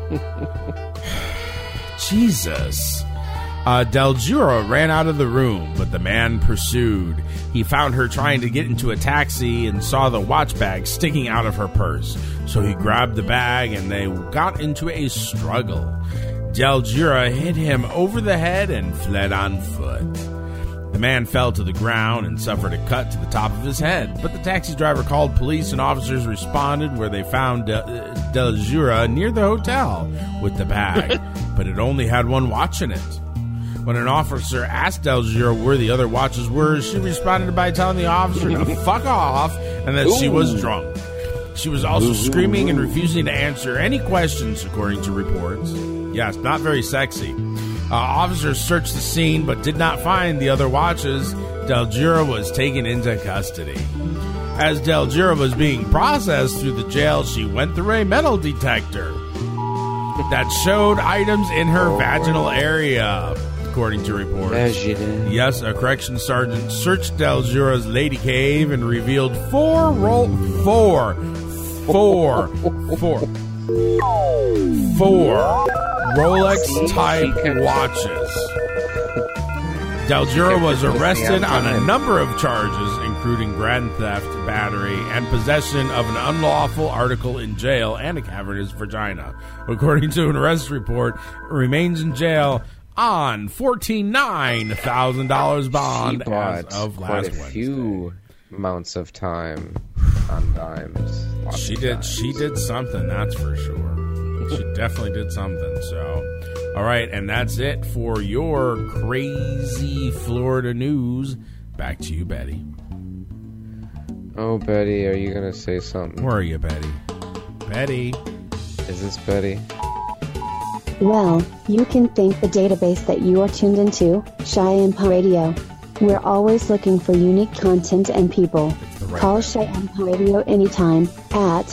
Jesus. Deljura ran out of the room, but the man pursued. He found her trying to get into a taxi and saw the watch bag sticking out of her purse. So he grabbed the bag and they got into a struggle. Deljura hit him over the head and fled on foot. The man fell to the ground and suffered a cut to the top of his head, but the taxi driver called police and officers responded where they found Deljura near the hotel with the bag, but it only had 1 watch in it. When an officer asked Deljura where the other watches were, she responded by telling the officer to fuck off and that she was drunk. She was also screaming and refusing to answer any questions, according to reports. Yes, not very sexy. Officers searched the scene but did not find the other watches. Deljura was taken into custody. As Deljura was being processed through the jail, she went through a metal detector that showed items in her vaginal area, according to reports. Yes, a corrections sergeant searched Deljura's lady cave and revealed 4 Rolex-type watches. Deljura was arrested on a number of charges, including grand theft, battery, and possession of an unlawful article in jail and a cavernous vagina. According to an arrest report, it remains in jail on $49,000 bond as of last Wednesday. Quite a few amounts of time on dimes. She did something, that's for sure. She definitely did something. So All right, and that's it for your crazy Florida news. Back to you, Betty. Oh, Betty, are you going to say something? Where are you, Betty? Betty. Is this Betty? Well, you can thank the database that you are tuned into, Cheyenne Radio. We're always looking for unique content and people. Call Cheyenne Radio anytime at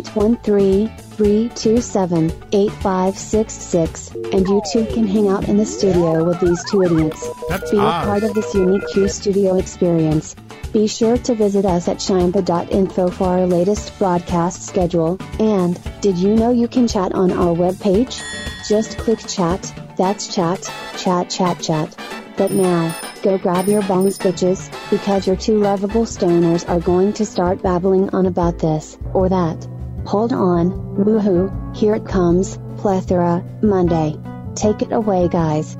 813-327-8566, and you too can hang out in the studio with these two idiots. Be a part of this unique Q studio experience. Be sure to visit us at shinepa.info for our latest broadcast schedule. And, did you know you can chat on our webpage? Just click chat, that's chat, chat, chat, chat. But now, go grab your bongs, bitches, because your two lovable stoners are going to start babbling on about this, or that. Hold on, woohoo, here it comes, Plethora, Monday. Take it away, guys.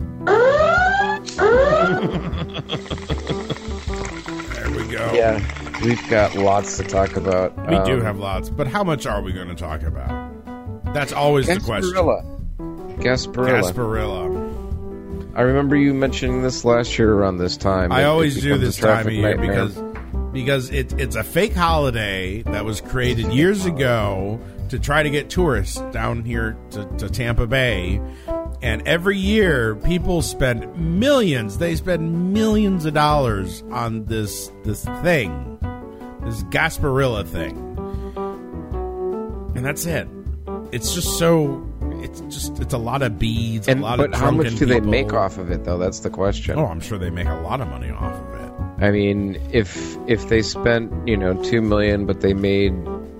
There we go. Yeah, we've got lots to talk about. We do have lots, but how much are we going to talk about? That's always the question. Gasparilla. I remember you mentioning this last year around this time. I always do this time of year because it's a fake holiday that was created years ago to try to get tourists down here to Tampa Bay. And every year, people spend millions. They spend millions of dollars on this thing, this Gasparilla thing, and that's it. It's just so. It's a lot of beads. But how much do they make off of it, though? That's the question. Oh, I'm sure they make a lot of money off of it. I mean, if they spent $2 million, but they made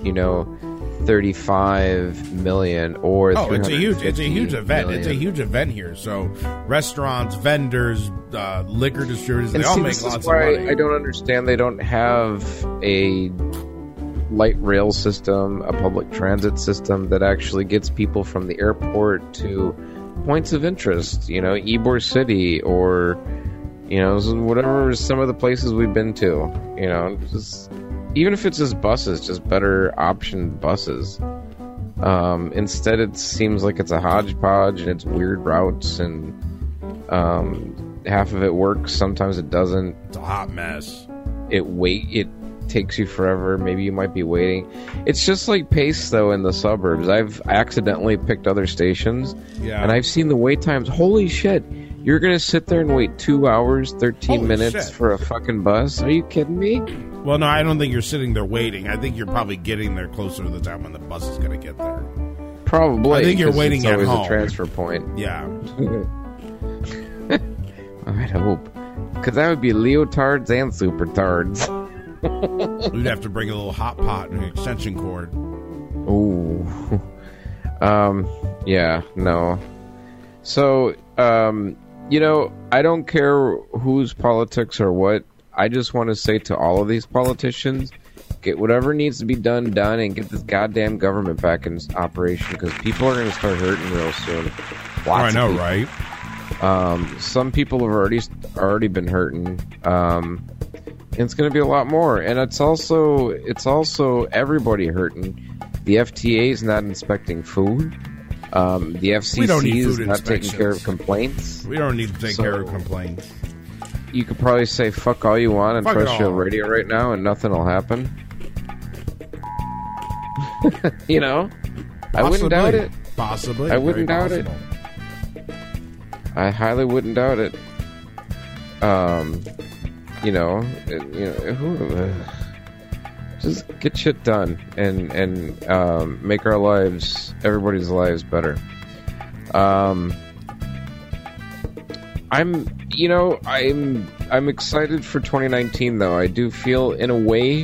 $35 million or it's a huge event. Million. It's a huge event here. So restaurants, vendors, liquor distributors, they all make lots of money. I don't understand they don't have a light rail system, a public transit system that actually gets people from the airport to points of interest, Ybor City or, whatever some of the places we've been to, just, even if it's just buses, just better option buses. Instead, it seems like it's a hodgepodge and it's weird routes and half of it works, sometimes it doesn't. It's a hot mess. It takes you forever. Maybe you might be waiting. It's just like Pace, though, in the suburbs. I've accidentally picked other stations, and I've seen the wait times. Holy shit! You're gonna sit there and wait 2 hours, 13 minutes for a fucking bus? Are you kidding me? Well, no, I don't think you're sitting there waiting. I think you're probably getting there closer to the time when the bus is gonna get there. Probably. I think you're waiting at home. It's always a transfer point. Yeah. I'd hope, because that would be leotards and super tards. We'd have to bring a little hot pot and an extension cord. Ooh. Yeah, no. So, I don't care whose politics or what. I just want to say to all of these politicians, get whatever needs to be done, and get this goddamn government back in operation, because people are going to start hurting real soon. I know, right? Some people have already been hurting. It's going to be a lot more, and it's also everybody hurting. The FTA is not inspecting food. The FCC is not taking care of complaints. We don't need to take care of complaints. You could probably say fuck all you want on terrestrial radio right now, and nothing will happen. I wouldn't doubt it. Possibly, I wouldn't doubt it. I highly wouldn't doubt it. Just get shit done and make our lives, everybody's lives, better. I'm excited for 2019, though. I do feel in a way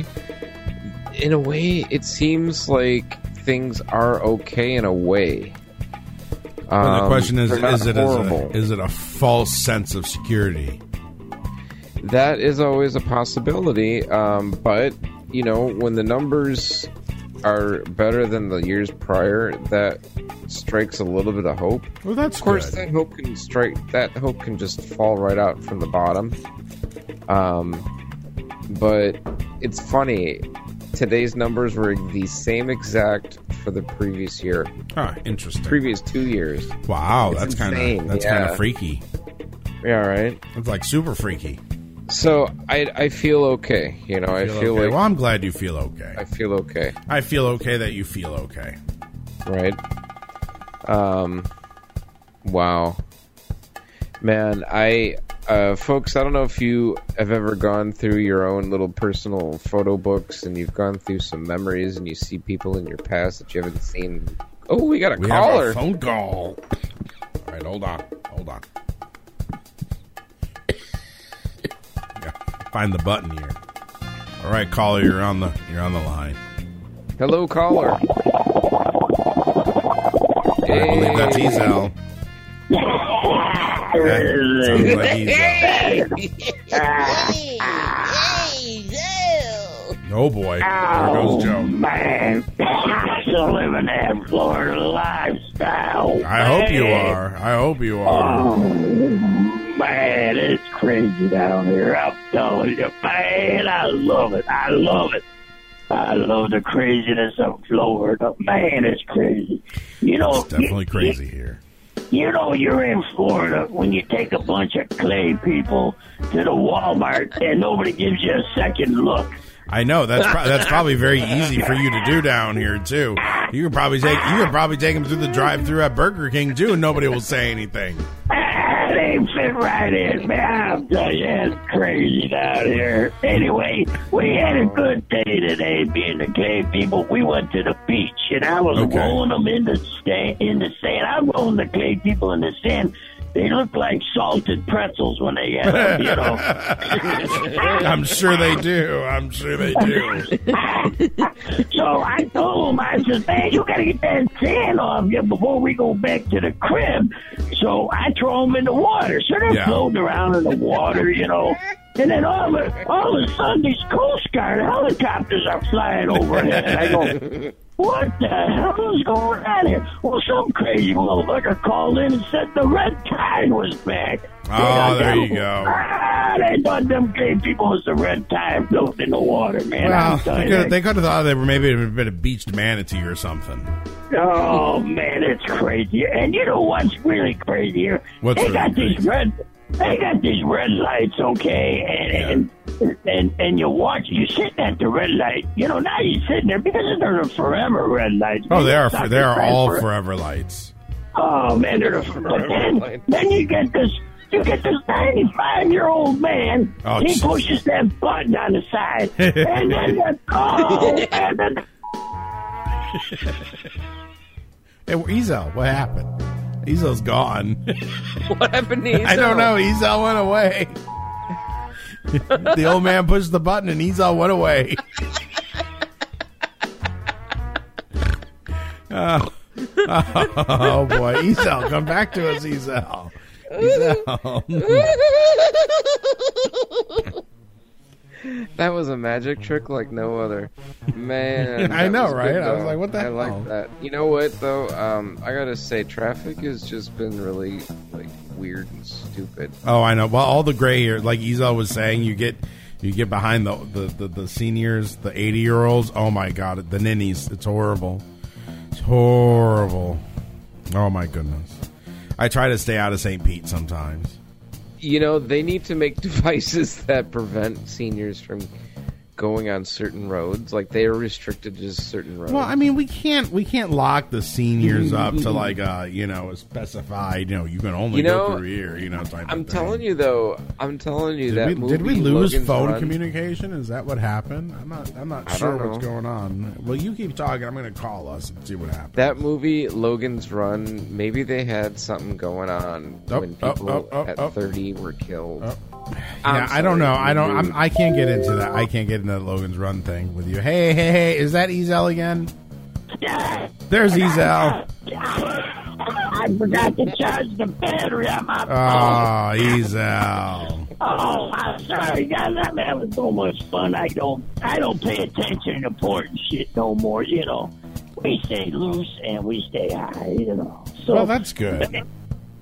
it seems like things are okay in a way. Well, the question is it a false sense of security? That is always a possibility, but when the numbers are better than the years prior, that strikes a little bit of hope. Well, that's of course good. That hope can just fall right out from the bottom. But it's funny today's numbers were the same exact for the previous year. Huh, interesting. Previous 2 years. Wow, It's that's kind insane, of freaky. Yeah, right. It's like super freaky. So I feel okay. You know, I feel okay. like. Well, I'm glad you feel okay. I feel okay. I feel okay that you feel okay. Right. Wow. Man, folks, I don't know if you have ever gone through your own little personal photo books and you've gone through some memories and you see people in your past that you haven't seen. Oh, we got a caller. Have a phone call. All right, hold on. Yeah, find the button here. All right, caller, you're on the line. Hello, caller. I believe that's Ezel. Sounds like oh boy, there goes Joe. Man, I'm still living that Florida lifestyle. I hope you are. Oh, man, it's crazy down here. I'm telling you, man, I love it. I love the craziness of Florida. Man, it's crazy. You know, it's definitely crazy here. You know, you're in Florida when you take a bunch of clay people to the Walmart and nobody gives you a second look. I know that's probably very easy for you to do down here too. You could probably take them through the drive-thru at Burger King too, and nobody will say anything. They fit right in, man. I'm telling you, it's crazy down here. Anyway, we had a good day today, being the clay people. We went to the beach, and I was rolling them in the sand. I rolled the clay people in the sand. They look like salted pretzels when they get them, you know. I'm sure they do. So I told them, I said, man, you got to get that sand off you before we go back to the crib. So I throw them in the water. So they're floating around in the water, you know. And then all of a sudden, these Coast Guard helicopters are flying overhead. I go, what the hell is going on here? Well, some crazy motherfucker called in and said the red tide was back. Oh, there you go. They thought them gay people was the red tide floating in the water, man. Well, they could have thought they were maybe a bit of beached manatee or something. Oh, man, it's crazy. And you know what's really crazy here? They got these red lights, okay, and you're sitting at the red light. You know, now you're sitting there because they're the forever red lights. Oh, they are all forever lights. Oh man, then you get this 95-year-old man. Oh, he pushes that button on the side, and then Hey, Ezel, what happened? Ezel's gone. What happened to Ezel? I don't know. Ezel went away. The old man pushed the button and Ezel went away. Oh boy. Ezel, come back to us, Ezel. That was a magic trick like no other. Man. I know, right? Good, I was like, what the hell? I like that. You know what, though? I gotta say, traffic has just been really, weird and stupid. Oh, I know. Well, all the gray here, like Ezel was saying, you get behind the seniors, the 80-year-olds. Oh, my God. The ninnies. It's horrible. It's horrible. Oh, my goodness. I try to stay out of St. Pete sometimes. You know, they need to make devices that prevent seniors from going on certain roads. Like, they are restricted to just certain roads. Well, I mean, we can't lock the seniors up to a specified, you can only go through here, type I'm of thing. telling you though, Did we lose Logan's phone Run, communication? Is that what happened? I'm not sure what's going on. Well, you keep talking. I'm going to call us and see what happens. That movie, Logan's Run, maybe they had something going on when people at 30 were killed. Yeah, I don't know. I can't get into that. I can't get into the Logan's Run thing with you. Hey, is that Ezel again? There's Ezel. I forgot to charge the battery on my phone. Oh, Ezel. Oh, I'm sorry, guys. I'm having so much fun. I don't pay attention to important shit no more. We stay loose and we stay high. So well, that's good.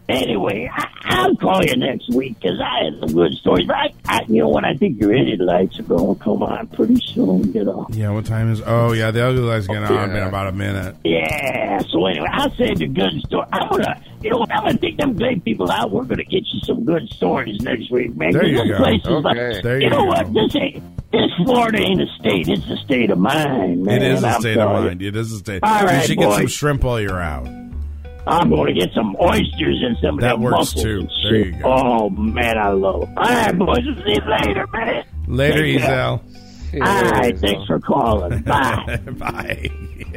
Anyway, I'll call you next week because I had some good stories. But you know what? I think your idiot lights are going to come on pretty soon. Get off. Yeah, what time is? Oh, yeah, the ugly light's going on in about a minute. Yeah. So anyway, I'll save the good story. I'm gonna take them great people out. We're gonna get you some good stories next week, man. There you go. Okay. There you know what? This Florida ain't a state. It's a state of mind, man. It is a state of mind. It is a state. All right, you should get some shrimp while you're out. I'm going to get some oysters and some of that them works mussels too. and There shit. you go. Oh man, I love it. All right, boys. We'll see you later, man. Later, Take care. Ezel. All right, thanks for calling. Bye. Bye.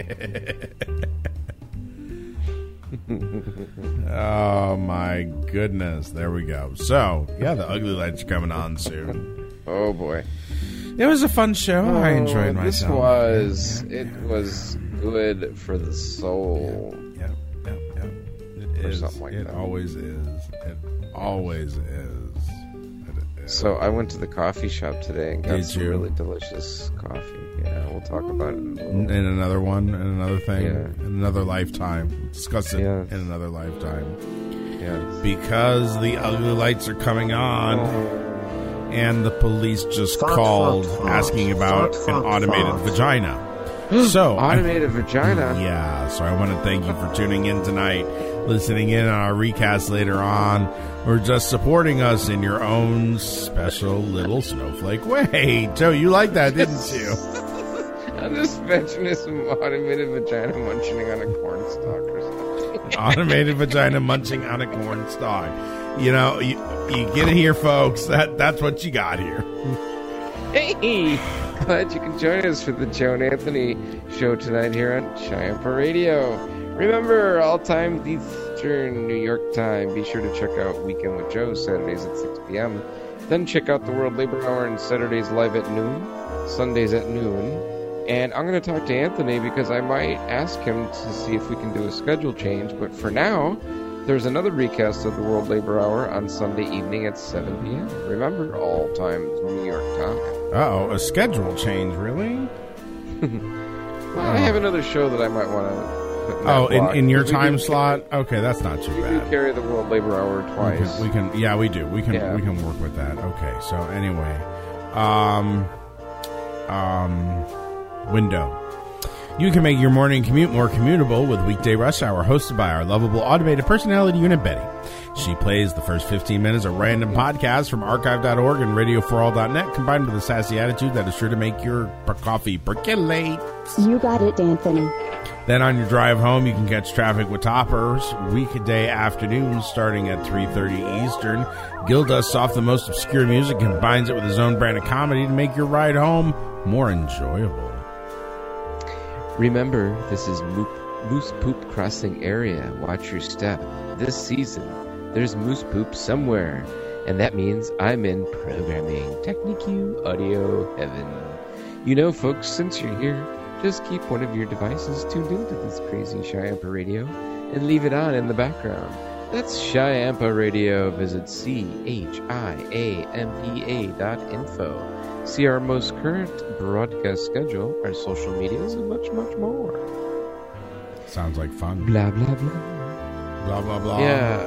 Oh my goodness! There we go. So yeah, the ugly light's coming on soon. Oh boy, it was a fun show. I enjoyed myself. It was good for the soul. Yeah. It is. Something like that. Always is. It always is. So I went to the coffee shop today and got some really delicious coffee. Yeah, we'll talk about it in another one, in another thing, in another lifetime. We'll discuss it in another lifetime. Yeah, because the ugly lights are coming on, and the police just called asking about an automated vagina. So automated vagina. Yeah. So I want to thank you for tuning in tonight, listening in on our recast later on, or just supporting us in your own special little snowflake way. Joe, you like that, didn't you? I'm just picturing some automated vagina munching on a corn stalk or something. Automated vagina munching on a corn stalk. You know, you get it here, folks. That's what you got here. Hey, glad you can join us for the Joe and Anthony show tonight here on Cheyenne Radio. Remember, all times Eastern New York time. Be sure to check out Weekend with Joe Saturdays at 6 p.m. Then check out the World Labor Hour on Saturdays live at noon, Sundays at noon. And I'm going to talk to Anthony because I might ask him to see if we can do a schedule change. But for now, there's another recast of the World Labor Hour on Sunday evening at 7 p.m. Remember, all times New York time. Uh-oh, a schedule change, really? Well, I have another show that I might want to... in your time slot? Okay, that's not too bad. We carry the World Labor Hour twice. We can we do. We can work with that. Okay, so anyway, window. You can make your morning commute more commutable with Weekday Rush Hour, hosted by our lovable automated personality unit, Betty. She plays the first 15 minutes of random podcasts from archive.org and radioforall.net, combined with a sassy attitude that is sure to make your coffee percolate. You got it, Anthony. Then on your drive home, you can catch Traffic with Toppers weekday afternoons starting at 3:30 Eastern. Gil dusts off the most obscure music and combines it with his own brand of comedy to make your ride home more enjoyable. Remember, this is Moose Poop Crossing Area. Watch your step. This season, there's moose poop somewhere, and that means I'm in programming Technique audio heaven. You know, folks, since you're here, just keep one of your devices tuned into this crazy Cheyenne Radio and leave it on in the background. That's Cheyenne Radio. Visit CHIAMPA.info. See our most current broadcast schedule, our social medias, and much, much more. Sounds like fun. Blah, blah, blah. Blah, blah, blah. Yeah,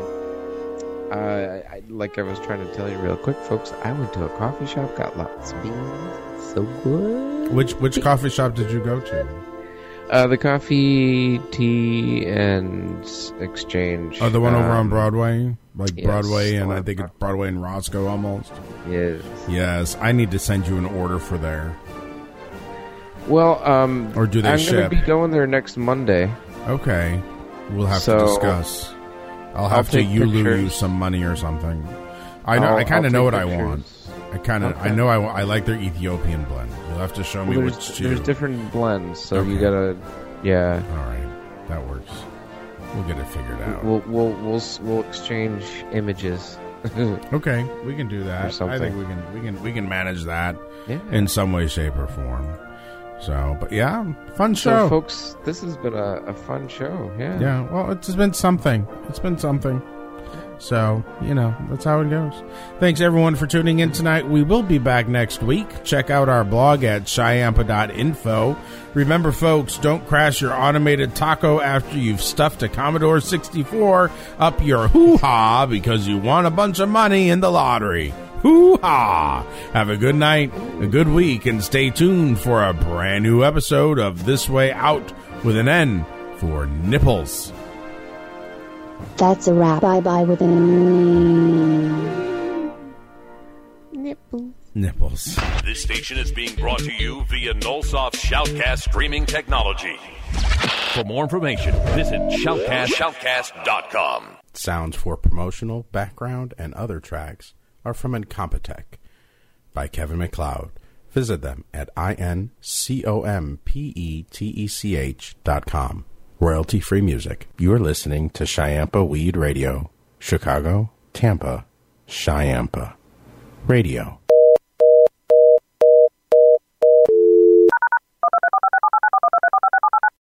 like I was trying to tell you real quick, folks, I went to a coffee shop, got lots of beans. So good. Which coffee shop did you go to? The Coffee, Tea, and Exchange. Oh, the one over on Broadway? Like yes, Broadway, and I think it's Broadway and Roscoe almost? Yes. Yes, I need to send you an order for there. Well, or do they ship? I'm going to be going there next Monday. Okay. We'll have to discuss. I'll have to you some money or something. I kind of know what I want. I know I like their Ethiopian blend. You'll have to show me which two. There's different blends, so you gotta, yeah. All right, that works. We'll get it figured out. We'll exchange images. Okay, we can do that. I think we can manage that in some way, shape, or form. So, but yeah, fun show, so, folks. This has been a fun show. Yeah. Yeah. Well, it's been something. It's been something. So, that's how it goes. Thanks, everyone, for tuning in tonight. We will be back next week. Check out our blog at Shyampa.info. Remember, folks, don't crash your automated taco after you've stuffed a Commodore 64 up your hoo-ha because you won a bunch of money in the lottery. Hoo-ha! Have a good night, a good week, and stay tuned for a brand new episode of This Way Out with an N for Nipples. That's a wrap. Bye-bye with Nipples. This station is being brought to you via Nullsoft Shoutcast streaming technology. For more information, visit shoutcast.com. Sounds for promotional, background, and other tracks are from Incompetech by Kevin MacLeod. Visit them at incompetech.com. Royalty-free music. You are listening to Shyampa Weed Radio, Chicago, Tampa, Shyampa Radio.